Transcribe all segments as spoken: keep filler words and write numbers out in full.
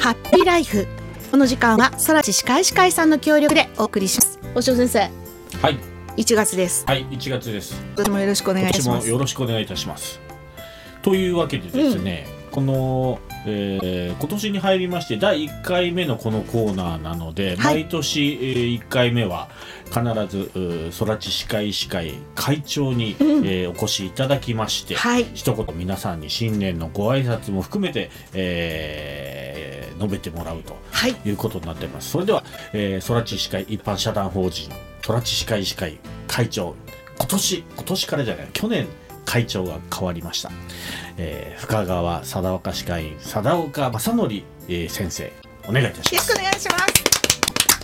ハッピーライフ。この時間は空知歯科医師会さんの協力でお送りします。おしお先生、 はい、 いちがつです。 はい、いちがつです。 今年もよろしくお願いいたします。 今年もよろしくお願いいたします。というわけでですね、うん、この、えー、今年に入りましてだいいっかいめのこのコーナーなので、はい、毎年、えー、いっかいめは必ず空知歯科医師会会長に、うんえー、お越しいただきまして、はい、一言皆さんに新年のご挨拶も含めて、えー、述べてもらうということになっています。はい、それでは、えー、空知歯科医一般社団法人空知歯科医師会会長、今年今年からじゃない去年会長が変わりました、えー、深川貞岡歯科医院貞岡正則、えー、先生、お願いいたします。 よろしくお願いします。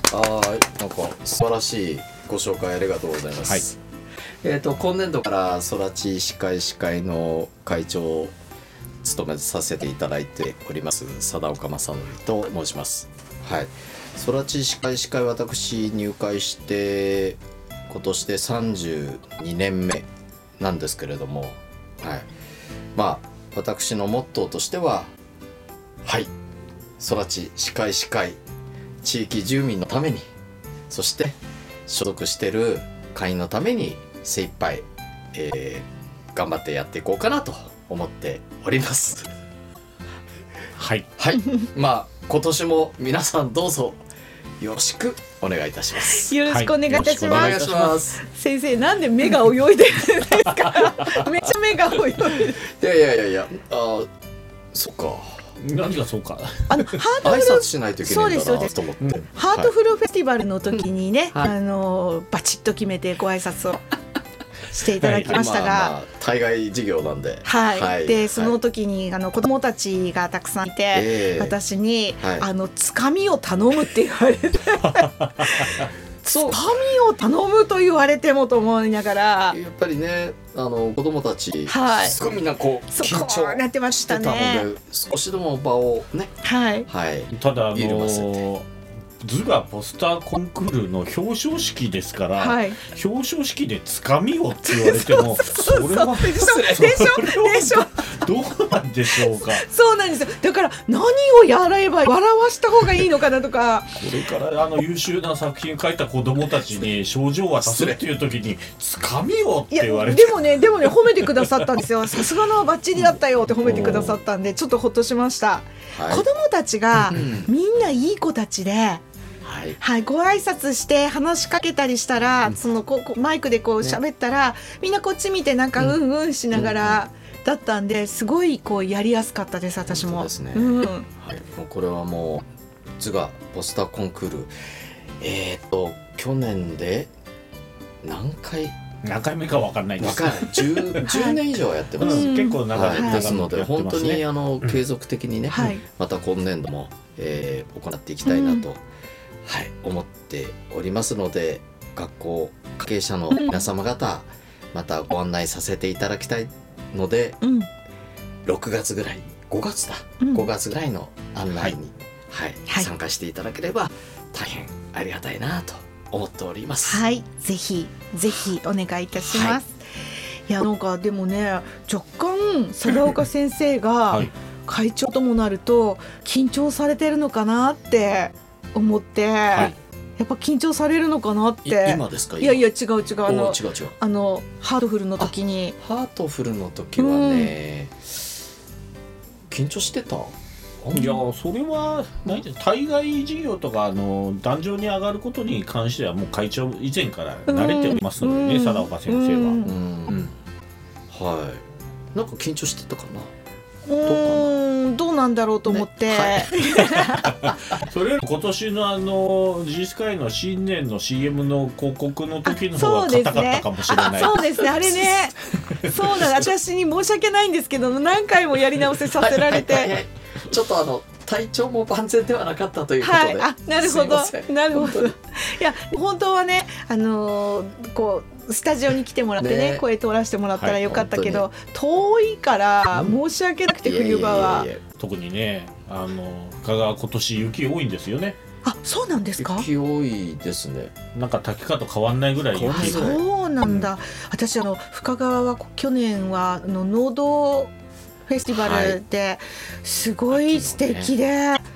はい、なんか素晴らしいご紹介ありがとうございます。はい、えーと今年度から空知歯科医師会の会長を務めさせていただいております貞岡正則と申します。はい、空知歯科医師会、私入会して今年でさんじゅうにねんめなんですけれども、はい、まあ私のモットーとしては、はい、空知歯科医師会地域住民のために、そして所属している会員のために精一杯、えー、頑張ってやっていこうかなと思っております。 はいはい、まあ今年も皆さんどうぞよろしくお願いいたします。 よろしくお願いいたします。 はい、お願いします。 先生、なんで目が泳いでるんですか？めっちゃ目が泳いでる。 いやいやいやいや、あ、そっか。 何がそうか。 あのハートフル挨拶しないといけないんだなと思って。うん、 ハートフルフェスティバルの時にね、 はい、 あのバチッと決めてご挨拶をしていただきましたが、 まあまあ、対外事業なんで、 はい、はい、で、 はい、 その時にあの子どもたちがたくさんいて、えー、私に、はい、あのつかみを頼むって言われてつかみを頼むと言われてもと思いながら、 やっぱりね、あの子どもたち、はい、すごいみんなこう緊張なってましたね。 少しでも場をね、 はい、 はい、 ただあのー図がポスターコンクールの表彰式ですから、はい、表彰式でつかみをって言われてもそれはでしょでしょどうなんでしょうか。 そうなんですよ。だから何をやれば笑わした方がいいのかなとか、 これからあの優秀な作品を書いた子どもたちに賞状を渡すっていう時につかみをって言われて、 でもねでもね褒めてくださったんですよ。さすがのバッチリだったよって褒めてくださったんでちょっとほっとしました。はい、子どもたちがみんないい子たちで、はいはい、ご挨拶して話しかけたりしたら、うん、そのここマイクでこう喋ったら、ね、みんなこっち見てなんかうんうんしながらだったんで、すごいこうやりやすかったです。私も。そうですね。うん、はい、 もうこれはもう図画ポスターコンクール、えー、っと去年で何回何回目か分かんないです。 分かんない。じゅう, じゅうねん以上やってます。 うん、結構長い、 はい、ですので、ね、本当にあの継続的にね、 はい、 また今年度も、えー、行っていきたいなと、うん、はい、思っておりますので、学校関係者の皆様方、またご案内させていただきたいので、うん、ろくがつぐらい、ごがつだ、うん、ごがつぐらいの案内に、はいはい、参加していただければ大変ありがたいなと思っております。 はい、ぜひぜひお願いいたします。はい、いや、なんかでもね、若干貞岡先生が会長ともなると緊張されてるのかなって思って、はい、やっぱ緊張されるのかなって。 今ですか？ いやいや違う違う、あの違う違う、 あのハートフルの時に。 ハートフルの時はね、うん、緊張してた？ いや、それはないです。対外事業とかあの壇上に上がることに関してはもう会長以前から慣れておりますのでね、うん、貞岡先生は、うんうん、 はい、なんか緊張してたかな。 うーん、どうなんだろうと思って、ね、 はい、それより今年のあの G スカイの新年の シーエム の広告の時の方が硬かったかもしれない。 そうですね、あれねそうだ、私に申し訳ないんですけど何回もやり直せさせられて、はいはいはいはい、 ちょっとあの体調も万全ではなかったということで、 はい、あ、なるほどなるほど。いや本当はね、あのー、こうスタジオに来てもらってね、ね、声通らせてもらったらよかったけど、はい、遠いから申し訳なくて、冬場は。いやいやいや、 特にね、あの深川今年雪多いんですよね。 あ、そうなんですか？ 雪多いですね。 なんか滝川と変わんないぐらい雪。 そうなんだ、うん、私あの深川は去年はあの農道フェスティバルですごい素敵で、はい、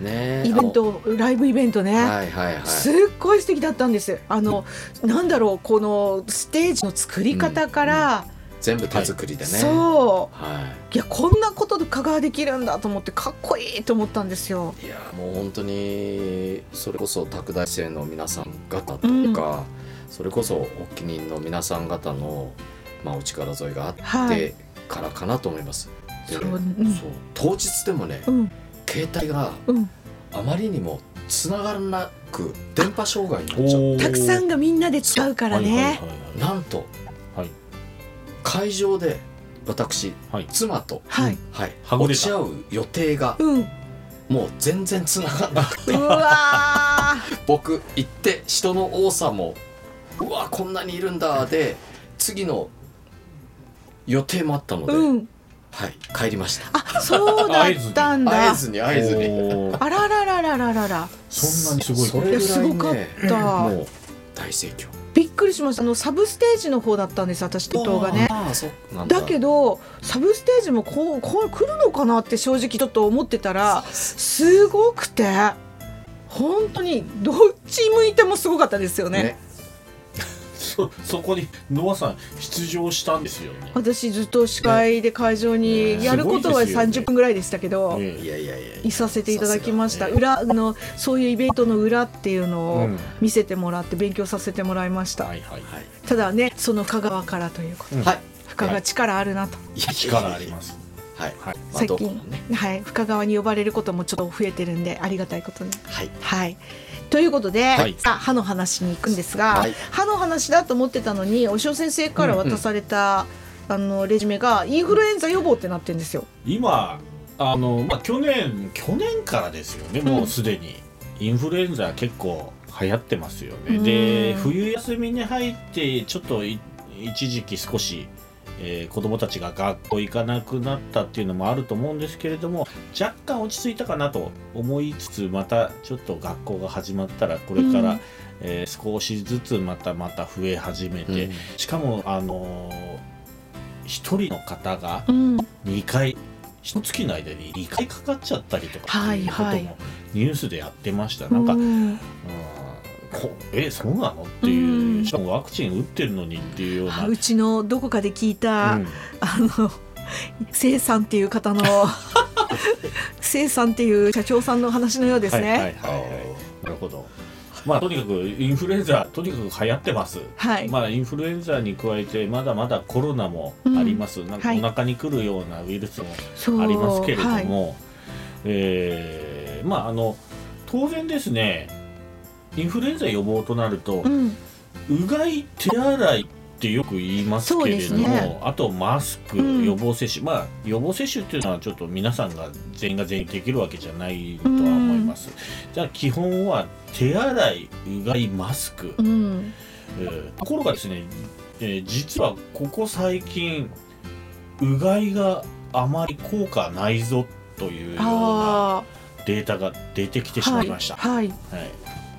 ね、 イベントライブイベントね、 はいはいはい、 すっごい素敵だったんです。あのなんだろう、このステージの作り方から、うんうん、 全部手作りでね、 そう、 はい、 いやこんなことで香川できるんだと思ってかっこいいと思ったんですよ。 いやもう本当にそれこそ拓大生の皆さん方とか、うん、それこそ発起人の皆さん方の、まあ、お力添えがあってからかなと思います、はい、で、そう、うん、そう当日でもね、うん、携帯があまりにもつながらなく電波障害になっちゃって、 たくさんがみんなで使うからね、はいはいはいはい、 なんと、はい、会場で私、はい、妻と、はいはい、落ち合う予定が、うん、もう全然つながらなくてうわ僕行って人の多さもうわこんなにいるんだで次の予定もあったので、うん、はい、帰りました。 あ、そうだったんだ。 会えずに会えずにあららららららら、 そんなにすごい、 それぐらいね、 すごかった、 もう大盛況。 びっくりしました。あのサブステージの方だったんです、私と伊藤がね。 あそなんだ。 だけどサブステージもこう、こう来るのかなって正直ちょっと思ってたら、すごくて本当にどっち向いてもすごかったですよね。ねそ, そこにノアさん出場したんですよね。 私ずっと司会で会場にやることはさんじゅっぷんぐらいでしたけど、 ね、いやいやいやいさせていただきました。裏のそういうイベントの裏っていうのを見せてもらって勉強させてもらいました、うんはいはいはい、ただね、その香川からということで、うん、深川力あるなと、 はい、いや力あります、 はいはい、最近、ねはい、深川に呼ばれることもちょっと増えてるんでありがたいことに、はいはい、ということで、はい、さあ歯の話に行くんですが、はい、歯の話だと思ってたのにお塩先生から渡された、うんうん、あのレジュメがインフルエンザ予防ってなってるんですよ。 今あの、まあ、去年去年からですよね、もうすでにインフルエンザ結構流行ってますよね、うん、で冬休みに入ってちょっと一時期少しえー、子どもたちが学校行かなくなったっていうのもあると思うんですけれども、若干落ち着いたかなと思いつつ、またちょっと学校が始まったらこれから、うんえー、少しずつまたまた増え始めて、うん、しかもあのー、ひとりの方がにかい、うん、ひと月の間ににかいかかっちゃったりとかっていうこともニュースでやってました、はいはい、なんか、うんうんえそうなのっていう、うん、しかもワクチン打ってるのにっていうような、 うちのどこかで聞いた、うん、あの生さんっていう方の生さんっていう社長さんの話のようですね。はいはいはいはい、 なるほど。まあとにかくインフルエンザとにかく流行ってます、はいまあ、インフルエンザに加えてまだまだコロナもあります、うん、なんかお腹に来るようなウイルスもありますけれども、はいえー、まああの当然ですね、インフルエンザ予防となると、うん、うがい手洗いってよく言いますけれども、ね、あとマスク、うん、予防接種、まあ予防接種っていうのはちょっと皆さんが全員が全員できるわけじゃないとは思います、うん、じゃあ基本は手洗い、うがい、マスク、うんえー、ところがですね、えー、実はここ最近うがいがあまり効果ないぞというようなデータが出てきてしまいました。はい、はいはい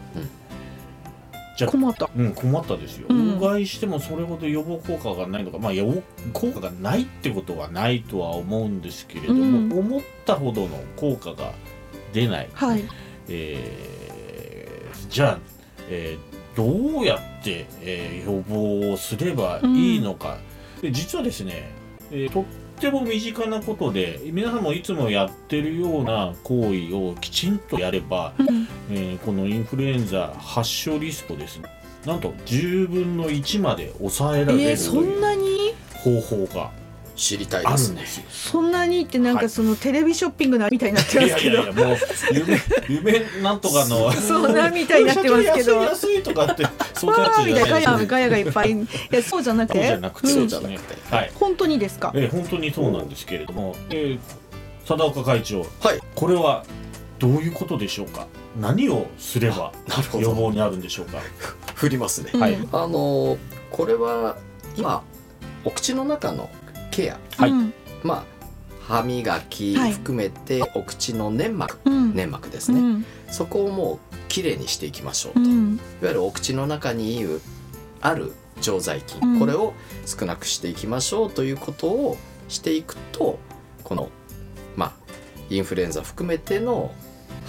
じゃ困った、 うん、困ったですよ、うん、うがいしてもそれほど予防効果がないのか、まあ予防効果がないってことはないとは思うんですけれども、うん、思ったほどの効果が出ない、はいえー、じゃあ、えー、どうやって、えー、予防をすればいいのか、うん、で実はですね、えー、とっても身近なことで皆さんもいつもやってるような行為をきちんとやれば、うんえー、このインフルエンザ発症リスクをですね、なんとじゅうぶんのいちまで抑えられるという方法が知りたいですね。 そんなにってなんかそのテレビショッピングなみたいになってますけど、 いやいやいやもう夢夢なんとかのそんなみたいになってますけど安い安いとかってそういうやつじゃないです、ね、ガヤガヤがいっぱいいやそうじゃなくてそうじゃなくて、そうじゃなくて、はい、 本当にですか。 えー、本当にそうなんですけれども、えー、貞岡会長、はい、これはどういうことでしょうか。何をすれば予防になるんでしょうか。 振りますね、はい、あのこれは今お口の中のケア、はい、まあ歯磨き含めてお口の粘膜、はい、粘膜ですね、うん、そこをもうきれいにしていきましょうと、うん、いわゆるお口の中にある常在菌、うん、これを少なくしていきましょうということをしていくと、このまあインフルエンザ含めての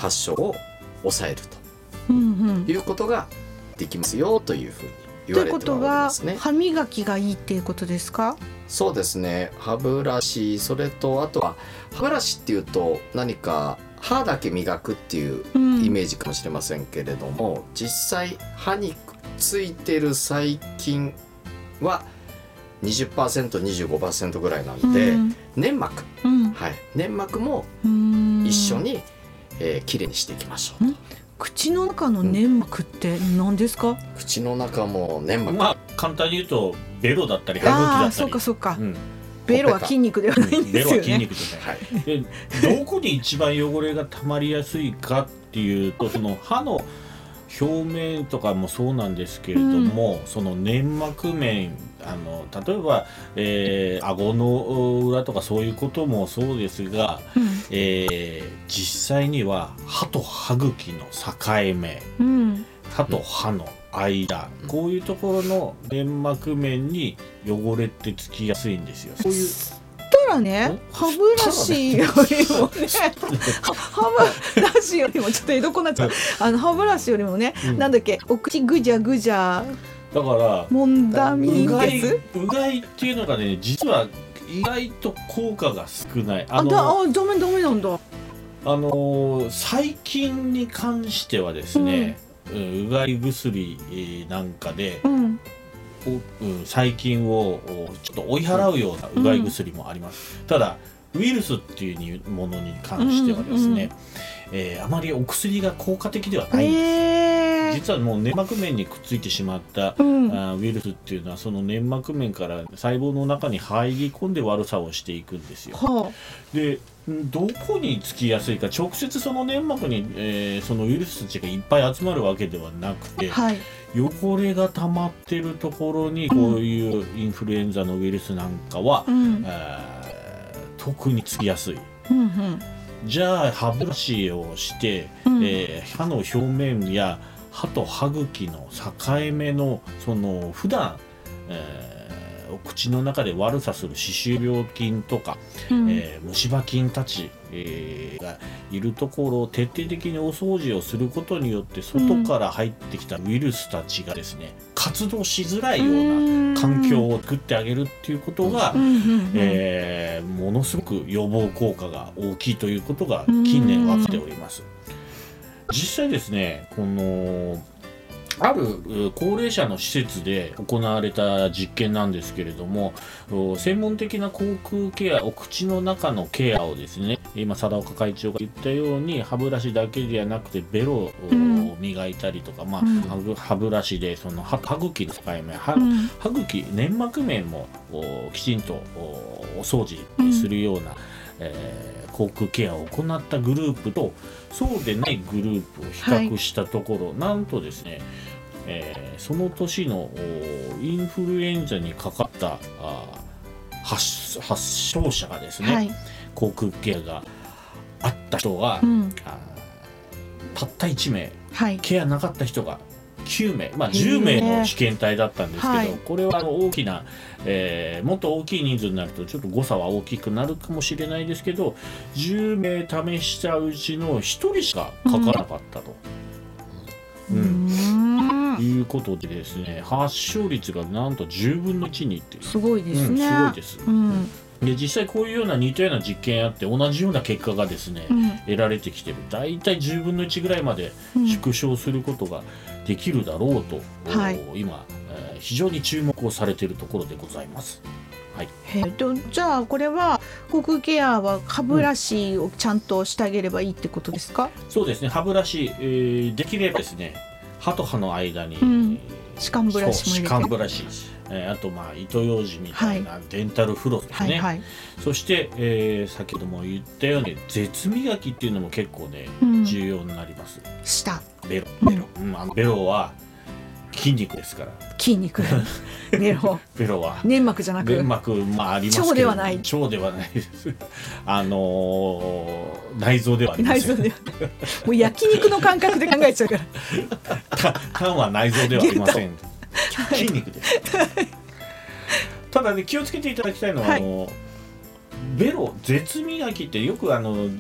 発症を抑えるうんうん、 ということができますよというふうに言われておりますね。 ということは歯磨きがいいっていうことですか？ そうですね。歯ブラシ、それとあとは歯ブラシっていうと何か歯だけ磨くっていうイメージかもしれませんけれども、うん、実際歯にくっついてる細菌は にじゅっパーセント、にじゅうごパーセント ぐらいなので、うん、粘膜、うん、はい、粘膜も一緒に、えー、きれいにしていきましょうと。 口の中の粘膜って何ですか？うん、 口の中も粘膜、 まあ簡単に言うとベロだったり歯茎だったり。あ、 そうかそうか、うん、ベロは筋肉ではないんですよね。ベロは筋肉じゃない、 はい、でどこに一番汚れがたまりやすいかっていうと、その歯の表面とかもそうなんですけれども、うん、その粘膜面、あの例えば、えー、顎の裏とかそういうこともそうですが、うん、えー、実際には歯と歯茎の境目、うん、歯と歯の間、うん、こういうところの粘膜面に汚れってつきやすいんですよ。そういうたらね、歯ブラシよりもね歯ブラシよりもちょっと江戸っ子になっちゃうあの歯ブラシよりもね、うん、なんだっけ、お口ぐじゃぐじゃだからもんだみんです。 うがいっていうのがね、実は意外と効果が少ない。 あのあだあダメダメなんだ。 あの細菌に関してはですね、うん、うがい薬なんかで、うんうん、細菌をちょっと追い払うようなうがい薬もあります、うん、ただウイルスっていうものに関してはですね、うんうん、えー、あまりお薬が効果的ではないんです、えー、実はもう粘膜面にくっついてしまった、うん、あウイルスっていうのはその粘膜面から細胞の中に入り込んで悪さをしていくんですよ、はあ、でどこにつきやすいか、直接その粘膜に、えー、そのウイルスたちがいっぱい集まるわけではなくて、はい、汚れが溜まってるところにこういうインフルエンザのウイルスなんかは、うん、えー、特につきやすい、うんうん、じゃあ歯ブラシをして、うん、えー、歯の表面や歯と歯茎の境目のその普段、えー口の中で悪さする歯周病菌とか、うん、えー、虫歯菌たち、えー、がいるところを徹底的にお掃除をすることによって外から入ってきたウイルスたちがですね、活動しづらいような環境を作ってあげるっていうことが、うん、えー、ものすごく予防効果が大きいということが近年分かっております。実際ですね、このある高齢者の施設で行われた実験なんですけれども、専門的な口腔ケア、お口の中のケアをですね、今貞岡会長が言ったように歯ブラシだけではなくてベロを磨いたりとか、うん、まあ、歯ブラシでその 歯, 歯茎の境目、歯, 歯茎粘膜面もきちんとお掃除するような、うん、えー、口腔ケアを行ったグループとそうでないグループを比較したところ、はい、なんとですね、えー、その年のインフルエンザにかかったあ 発, 発症者がですね、はい、口腔ケアがあった人が、うん、あたったいちめい、はい、ケアなかった人がきゅうめい、まあ、じゅうめいの被験体だったんですけど、はい、これは大きな、えー、もっと大きい人数になるとちょっと誤差は大きくなるかもしれないですけど、じゅうめい試したうちのひとりしかかからなかったと、うんうん、いうことでですね、発症率がなんとじゅうぶんのいちにっていう、 すごいですね、 うん、すごいです、うん、で実際こういうような似たような実験あって同じような結果がですね、うん、得られてきてる。だいたいじゅうぶんのいちぐらいまで縮小することができるだろうと、うん、はい、今、えー、非常に注目をされているところでございます。はい、 えー、とじゃあこれは口腔ケアは歯ブラシをちゃんとしてあげればいいってことですか？ うん、そうですね、歯ブラシ、えー、できればですね、歯と歯の間に、 うん、歯間ブラシも入れて、 歯間ブラシ、えー、あとまあ糸ようじみたいなデンタルフロスですね、はいはいはい、そして、えー、先ほども言ったように舌磨きっていうのも結構ね、うん、重要になります。 舌ベロ、ベロ、うん、あのベロは筋肉ですから。 筋肉ベロベロは粘膜じゃなく粘膜、まあ、ありますけど腸ではない、 腸ではないですあのー、内臓ではありません。 内臓ではないもう焼肉の感覚で考えちゃうから肝は内臓ではありません筋肉です、はい、ただね、気をつけていただきたいのは、はい、あのベロ舌磨きってよくあの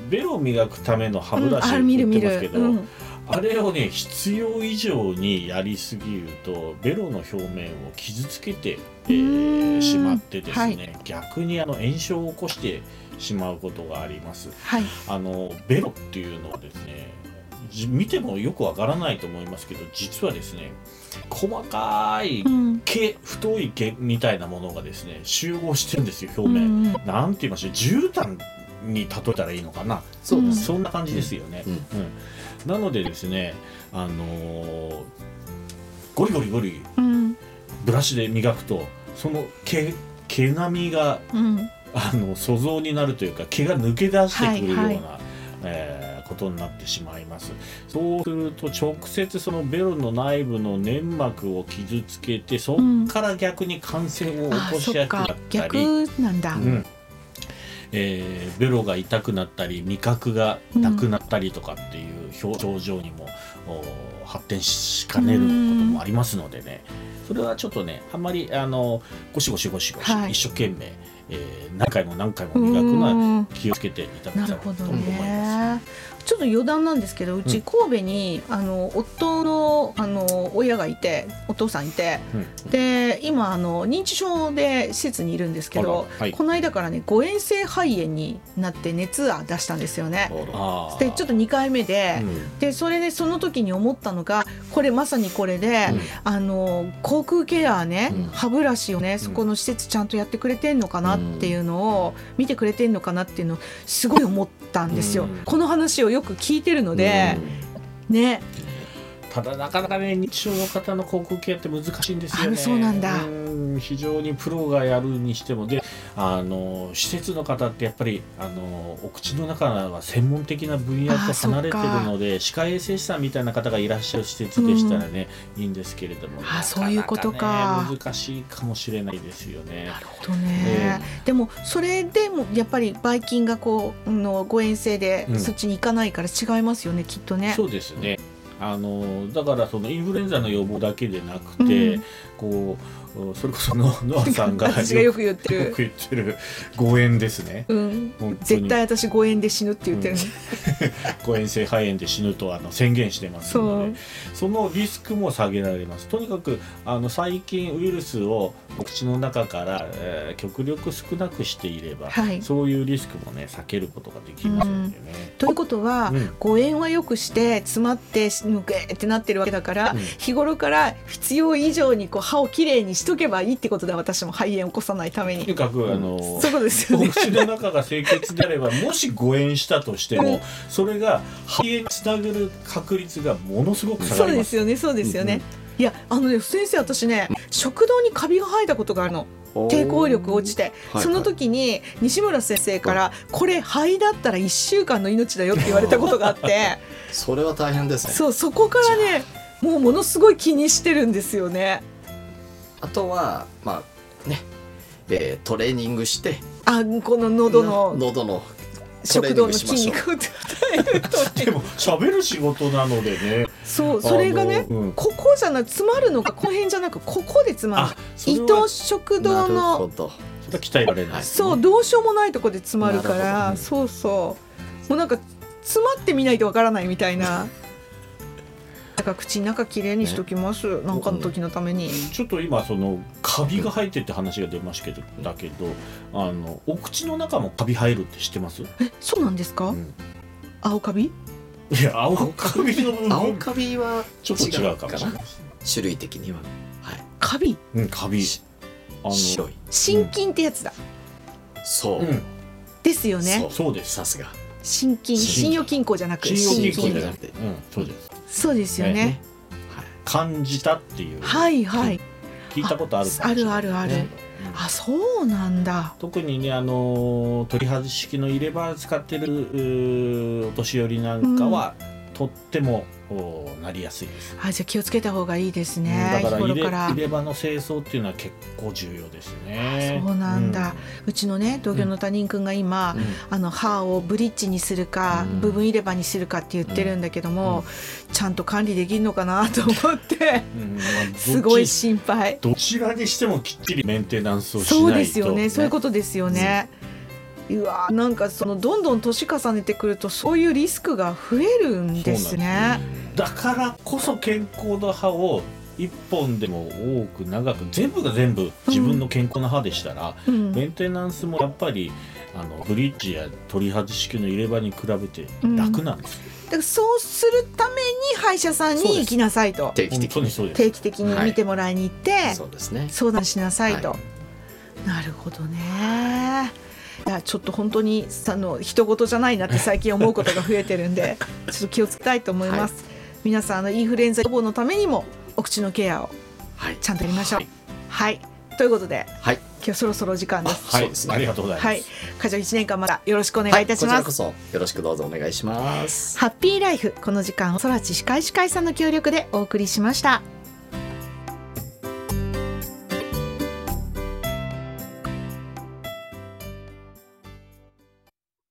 ベロを磨くための歯ブラシを売ってますけど、うん、あ, うんあれをね必要以上にやりすぎるとベロの表面を傷つけて、えー、しまってですね、はい、逆にあの炎症を起こしてしまうことがあります、はい、あのベロっていうのはですね見てもよくわからないと思いますけど実はですね細かい毛、うん、太い毛みたいなものがですね集合してるんですよ表面、うん、なんて言いましょう絨毯に例えたらいいのかな、そうです、そんな感じですよね、うんうん、なのでですねあのー、ゴリゴリゴリブラシで磨くとその毛毛並みが、うん、あの粗造になるというか毛が抜け出してくるような、はいはいえー、ことになってしまいます。そうすると直接そのベロの内部の粘膜を傷つけてそこから逆に感染を起こしやすくなったり、うん、 逆なんだ、うんえー、ベロが痛くなったり味覚がなくなったりとかっていう症状にも、うん、発展しかねることもありますのでね、それはちょっとねあんまりあのゴシゴシゴシゴシ、はい、一生懸命、えー、何回も何回も磨くのは気をつけていただきたいと思います。 ちょっと余談なんですけどうち神戸に、うん、あの夫 の, あの親がいてお父さんいて、うん、で今あの認知症で施設にいるんですけど、はい、この間からね誤嚥性肺炎になって熱は出したんですよね。でちょっとにかいめで、うん、でそれでその時に思ったのがこれまさにこれで、うん、あの口腔ケアね、うん、歯ブラシをねそこの施設ちゃんとやってくれてんのかなっていうのを、うん、見てくれてんのかなっていうのをすごい思ったんですよ、うん、この話をよく聞いてるので、うん、ね。 ただなかなかね認知症の方の口腔ケアって難しいんですよね。 あ、そうなんだ。 うん非常にプロがやるにしてもであの施設の方ってやっぱりあのお口の中は専門的な分野と離れてるので歯科衛生士さんみたいな方がいらっしゃる施設でしたらね、うん、いいんですけれども、 あそういうことか、 ね、難しいかもしれないですよね。 なるほどね、えー、でもそれでもやっぱりばい菌がこうの誤嚥性でそっちに行かないから違いますよね、うん、きっとね。 そうですね。あのだからそのインフルエンザの予防だけでなくて、うん、こうそれこそノアさんが私がよく言ってるよく言ってる誤嚥ですね、 うん、絶対私誤嚥で死ぬって言ってるの、うん、 誤嚥性肺炎で死ぬとあの宣言してますので そ, そのリスクも下げられます。とにかくあの細菌ウイルスをお口の中から、えー、極力少なくしていれば、はい、そういうリスクもね避けることができますのでね、 うん、ということは、うん、誤嚥はよくして詰まってぬけってなってるわけだから、うん、日頃から必要以上にこう歯をきれいにしとけばいいってことだ。私も肺炎を起こさないためにとにかくあの、 うん、そうですよね、 お口の中が清潔であればもし誤嚥したとしても、うん、それが肺炎につながる確率がものすごく下がります。 そうですよねそうですよね、うんうん、いやあの、ね、先生私ね食道にカビが生えたことがあるの。抵抗力落ちて、はい、その時に西村先生から、はい、これ肺だったらいっしゅうかんの命だよって言われたことがあってそれは大変ですね。 そうそこからねもうものすごい気にしてるんですよね。 あとはまあね、えー、トレーニングしてあこの喉の喉の食道の筋肉を鍛えるとでも喋る仕事なのでねそうそれがね、うん、ここじゃなく詰まるのかこの辺じゃなくここで詰まる胃と食道のそれは鍛えられない、ね、 そうどうしようもないとこで詰まるからそうそうもうなんか詰まってみないとわからないみたいなだから口の中きれいにしときます、ね、なんかの時のために。 ちょっと今そのカビが生えてって話が出ましたけどだけどあのお口の中もカビ生えるって知ってます？ えそうなんですか、うん、青カビ？ いや青カビの部分青カビはちょっと違うかもしれない種類的には、はい、 カビ？ うんカビあの白い心筋ってやつだ、 うん、そう、うん、 ですよね。 そう、そうです。 さすが心筋信用金庫じゃなく信用金庫じゃなくて、うん、そうです。 そうですよね、ねはい、感じたっていうはいはい聞いたことあるかもしれない、ね、 あるあるある、うん、あそうなんだ。 特にねあの取り外し式の入れ歯使ってるお年寄りなんかは、うん、とってもなりやすいです。 あじゃあ気をつけた方がいいですね。 だから入れ、入れ歯の清掃っていうのは結構重要ですね。 そうなんだ、うん、うちのね同業の他人くんが今、うん、あの歯をブリッジにするか、うん、部分入れ歯にするかって言ってるんだけども、うん、ちゃんと管理できるのかなと思って、うんまあ、すごい心配。 どちらにしてもきっちりメンテナンスをしないと、 そうですよね、そういうことですよね、 うわなんかそのどんどん年重ねてくるとそういうリスクが増えるんですね。 だからこそ健康な歯を一本でも多く長く全部が全部自分の健康な歯でしたら、うん、メンテナンスもやっぱりあのブリッジや取り外し器の入れ歯に比べて楽なんです、うん、 だからそうするために歯医者さんに行きなさいと、 定期的に定期的に見てもらいに行って、はい、 そうですね、 相談しなさいと、 はい、 なるほどね。いやちょっと本当にあの人事じゃないなって最近思うことが増えてるんでちょっと気をつけたいと思います、はい、皆さんあのインフルエンザ予防のためにもお口のケアをちゃんとやりましょう。はい、はい、ということで、はい、今日そろそろ時間です。 はい、ありがとうございます。はい、 課長いちねんかんまたよろしくお願いいたします。 はい、こちらこそよろしくどうぞお願いします。 ハッピーライフ、この時間を空知歯科医師会さんの協力でお送りしました。